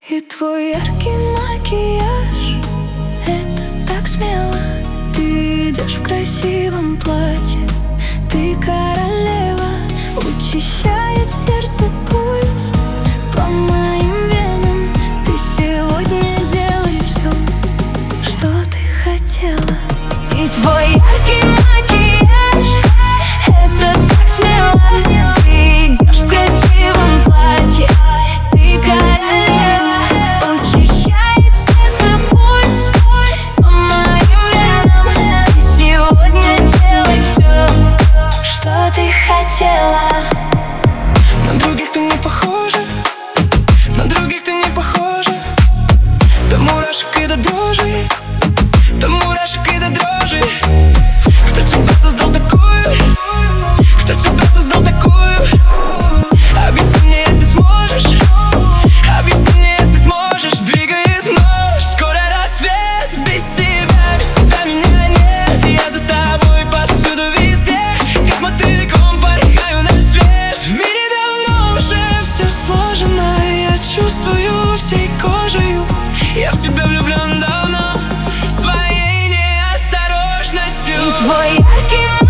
И твой яркий макияж — это так смело. Ты идешь в красивом платье, ты королева. Учащает сердце пульс по моим венам. Ты сегодня делай все, что ты хотела. И твой яркий макияж — это так смело. Ты идешь в красивом платье, ты королева. Учащает сердце пульс по моим венам. Ты сегодня делай все, что ты хотела. На других ты не похожа, на других ты не похожа. До мурашек и до дрожи, до мурашек и до дрожи. Кто тебя создал такую? Кто тебя создал такую? Объясни мне, если сможешь. Объясни мне, если сможешь. Двигает ночь, скоро рассвет. Без тебя меня нет. Я за тобой повсюду, везде, как мотыльком порхаю на свет. В мире давно уже все сложено, я чувствую всей кожею. Я в тебя влюблен давно, своей неосторожностью. И твой яркий